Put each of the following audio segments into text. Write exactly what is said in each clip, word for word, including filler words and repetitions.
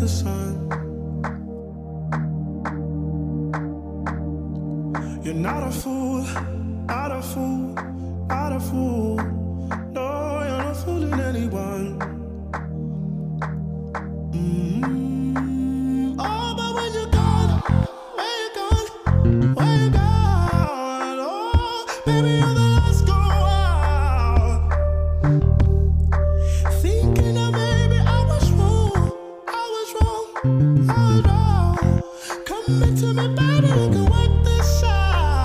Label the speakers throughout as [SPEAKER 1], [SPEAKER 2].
[SPEAKER 1] sun. You're not a fool, not a fool, not a fool. No, you're not fooling anyone. Mm-hmm. Oh, but when you're gone, where you gone, where you gone? Oh, baby, you're the last go out. Thinking that maybe I was wrong, I was wrong, I was wrong. Come into me, baby, we can work this out.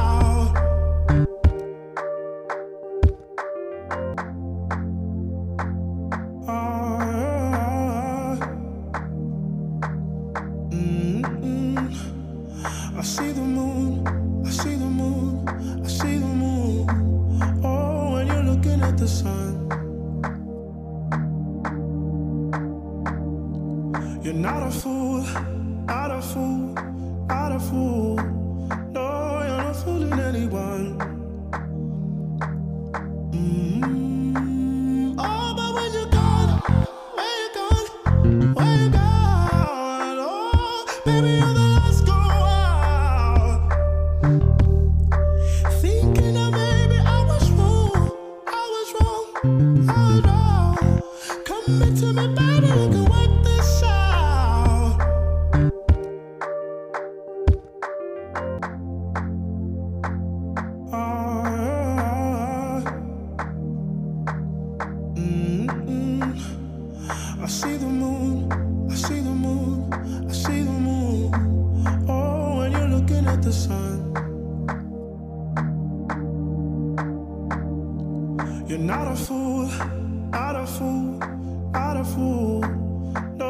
[SPEAKER 1] I see the moon, I see the moon, I see the moon. Oh, when you're looking at the sun. You're not a fool, not a fool, not a fool. No, you're not fooling anyone. Mm-hmm. Oh, but when you're gone, where you gone, where you gone? Oh, baby, you're the last go out. Thinking that maybe I was wrong, I was wrong, I was wrong. Come into me, baby, we can work this out. I see the moon, I see the moon, I see the moon. Oh, when you're looking at the sun. You're not a fool, not a fool, not a fool. No,